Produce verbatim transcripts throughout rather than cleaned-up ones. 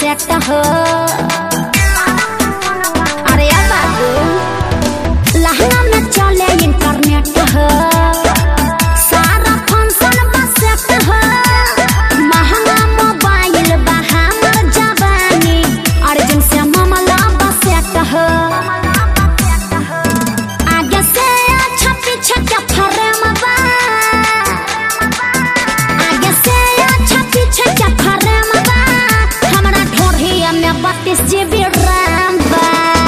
Set हो। अरे बाबू लहंगा में चले इंटरनेट हो, सारा फंक्शन बस सेट हो। महंगा मोबाइल बा हमर जवानी, अर्जुन से मामला बस सेट हो। आगे से अच्छा पीछे क्या फ्रेम बा, आगे से अच्छा पीछे क्या फ्रेम बा। हमरा ढोढ़िया में बत्तीस जीबी रैम बा,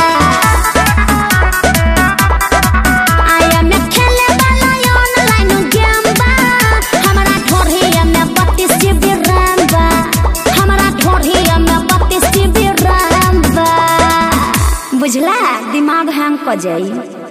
आया में खेले वाला ऑनलाइन गेम बा। हमरा ढोढ़िया में बत्तीस जीबी रैम बा, हमरा ढोढ़िया में बत्तीस जीबी रैम बा। बुझला, दिमाग हैंग कर जाई।